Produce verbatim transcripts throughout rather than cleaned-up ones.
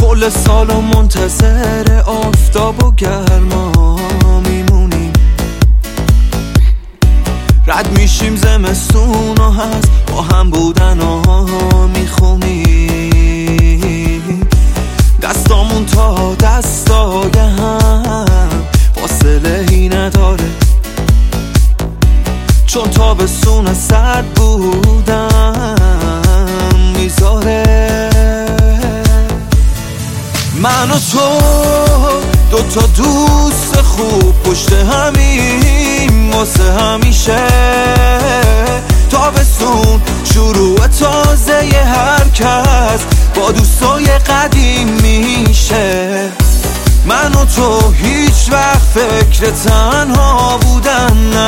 کل سال و منتظر آفتاب و گرما میمونیم، رد میشیم زمستون و هست با هم بودن ها میخونیم، دستامون تا دستای هم فاصله ای نداره، چون تابستون سرد بودم میذاره. من و تو دوتا دوست خوب پشت همیم واسه همیشه، تابستون شروع تازه ی هر کس با دوستای قدیم میشه. من و تو هیچ وقت فکر تنها بودن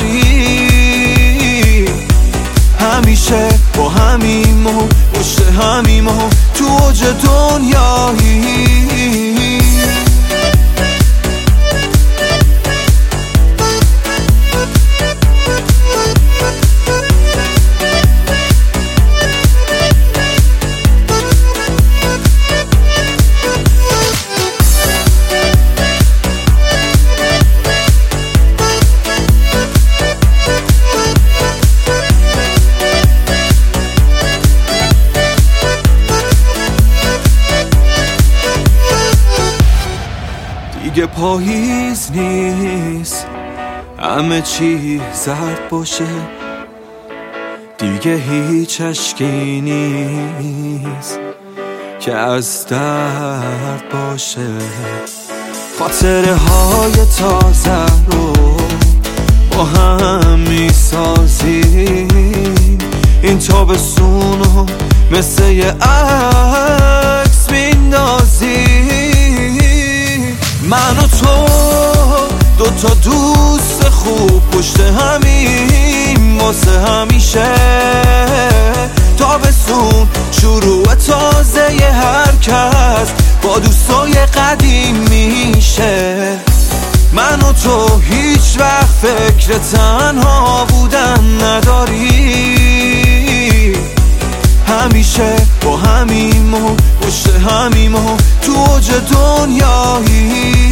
نداری، همیشه با همیم و پشت همیم و تو اوج دنیایی. دیگه پاییز نیست همه چی زرد باشه، دیگه هیچ اشکی نیست که از درد باشه. خاطره های تازه رو با هم میسازیم، این تابستونو مثل یه عکس میندازیم. من و تو دوتا دوست خوب پشت همیم واسه همیشه، تابستون شروع تازه ی هر کس با دوستای قدیم میشه. من و تو هیچ وقت فکر تنها بودن نداری، همیشه با همیم و پشت همیم و تو اوج دنیایی.